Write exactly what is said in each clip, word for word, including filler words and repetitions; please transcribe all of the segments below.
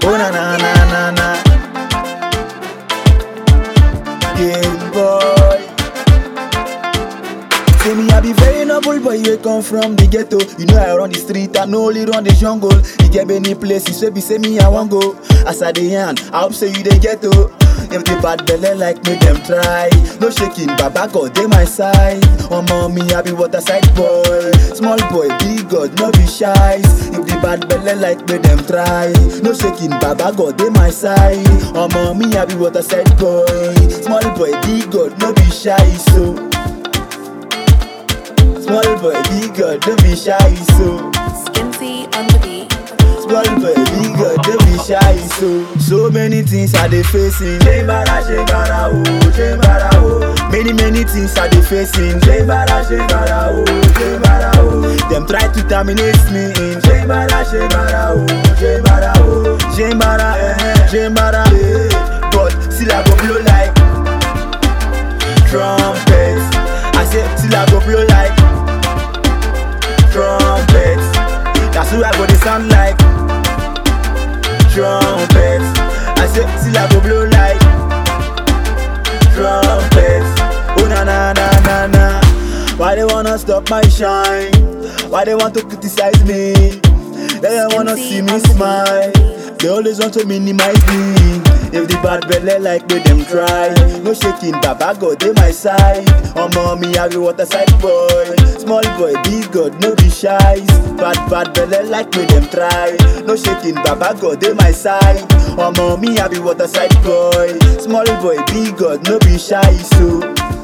Oh na na na na na. Game boy. Say me I be very noble boy, you come from the ghetto. You know I run the street, I no only run the jungle. You get many places, so be say me I want go. As I dey yarn, I hope say you dey ghetto. If the bad belly like me, them try. No shaking, Baba God, they my side. Oh mommy, I be water side boy. Small boy, big God, no be shy. If the bad belly like me, them try. No shaking, Baba God, they my side. Oh mommy, I be water side boy. Small boy, big God, no be shy. So small boy, big God, don't be shy. So Skinsy on the beat. small boy, big God, don't be shy. So so many things I dey facing. Shembara, shembara, oh, shembara, oh. Many many things I dey facing. Shembara, shembara, oh, shembara, oh. Them try to terminate me in. Shembara, shembara, oh, shembara, oh. Shembara, eh, shembara, eh. But still I go blow like trumpets. I say still I go blow like trumpets. That's who I go to sound like trumpets. I say still I go blow like trumpets. Oh na na na na na. Why they wanna stop my shine? Why they want to criticize me? They don't wanna see me smile. They always want to minimize me. If the bad belly like me, them try. No shaking, Baba God, they my side. Oh mommy, I be water side boy. Small boy, big God, no be shy. Bad bad belly like me, them try. No shaking, Baba God, they my side. Oh mommy, I be water side boy. Small boy, big God, no be shy. So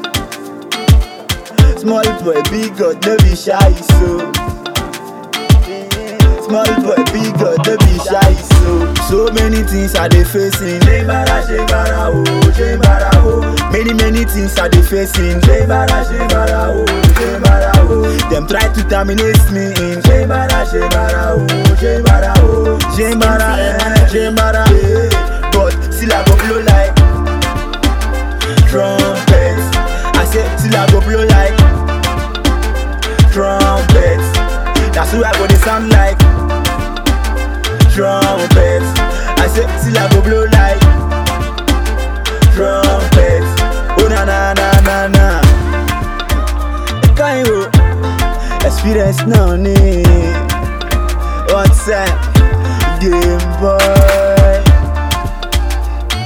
small boy, big God, no be shy. So small boy, big God, don't be shy. So, so many things I dey facing. Shembara, shembara, oh, shembara, oh. Many, many things I dey facing. Shembara, shembara, oh, shembara, oh. Them try to terminate me in. Shembara, shembara, oh, shembara, oh. Shembara, eh, shembara, eh. But still I go blow like trumpets. I say still I go blow like trumpets. That's who I go to sound like trumpets. I say still I go blow like trumpets. Oh na na na na na. The kind of experience now need. What's that? Game boy.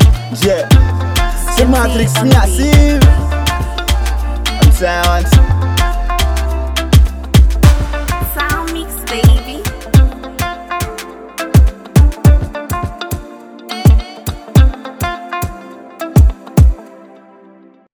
Yeah. See Matrix me I see. I'm saying.